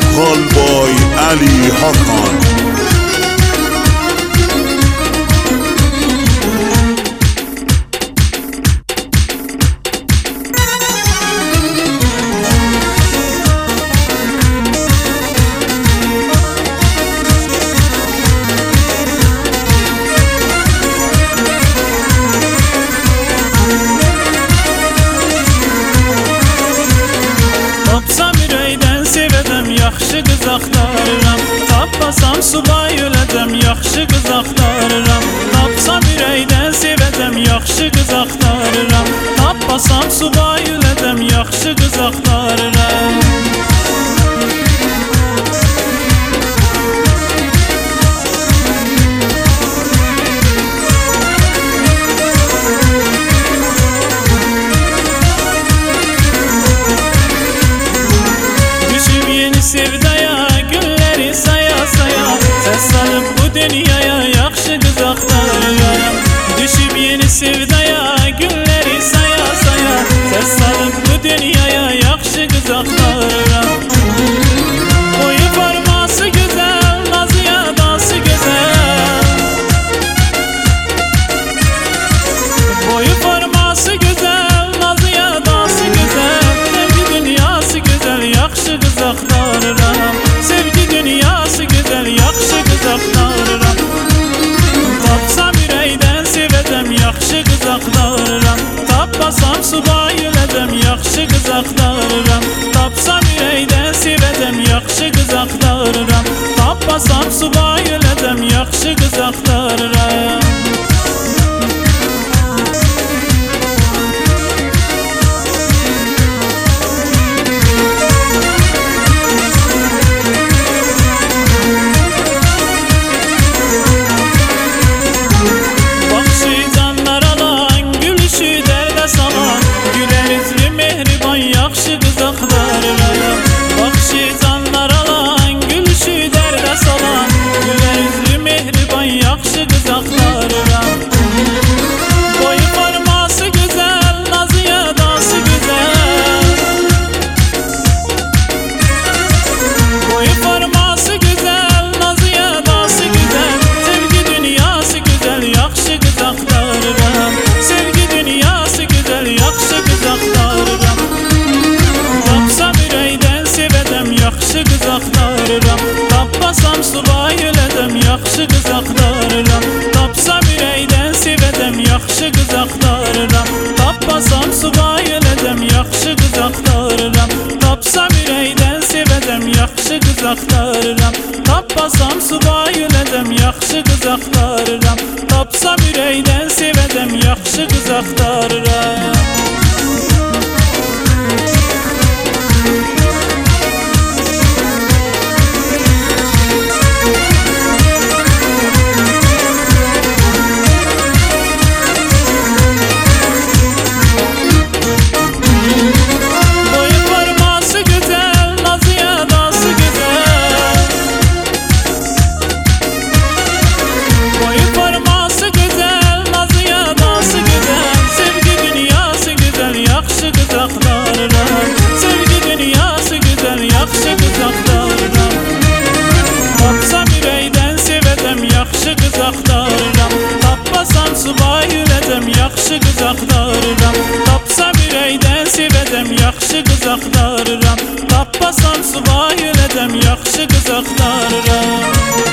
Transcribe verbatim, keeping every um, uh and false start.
Xalbay Ali Hakan. Yaxşı qız axtarıram, tapmasam subay öləcəm. Yaxşı qız axtarıram, tapsam ürəkdən sevəcəm. Yaxşı qız axtarıram, tapmasam subay öləcəm. Yaxşı qız axtarıram. Sevdaya günleri saya saya, ses salıp bu dünyaya yaxşı qız axtarıram. Düşüb yeni sevdaya günleri saya saya, ses salıp bu dünyaya yaxşı qız axtarıram. Boyu forması güzel, nazı yadası güzel. Boyu forması güzel, nazı yadası güzel. Sevgi dünyası güzel, yaxşı qız axtarıram. Sevgi dünyası güzel, yaxşı qız axtarıram. Tapsam ürəkdən sevəcəm, yaxşı qız axtarıram. Tapmasam subay öləcəm, yaxşı qız axtarıram. Tapsam ürəkdən sevəcəm, yaxşı qız axtarıram. Tapmasam subay öləcəm, yaxşı qız axtarıram. Yaxşı qız axtarıram. Boyu forması güzel, nazı yadası güzel. Boyu forması güzel, nazı yadası güzel. Sevgi dünyası güzel, yaxşı qız axtarıram. Sevgi dünyası güzel, yaxşı qız axtarıram. Tapsam ürəkdən sevəcəm, yaxşı qız axtarıram. Tapmasam subay öləcəm, yaxşı qız axtarıram. Tapsam ürəkdən sevəcəm, yaxşı qız axtarıram. Tapmasam subay öləcəm, yaxşı qız axtarıram. Tapsam ürəkdən sevəcəm, yaxşı qız axtarıram. Tapmasam subay öləcəm, yaxşı qız axtarıram. Tapsam ürəkdən sevəcəm, yaxşı qız axtarıram. Yaxşı qız axtarıram, tapmasam subay öləcəm. Yaxşı qız axtarıram, tapsam ürəkdən sevəcəm. Yaxşı qız axtarıram, tapmasam subay öləcəm. Yaxşı qız axtarıram.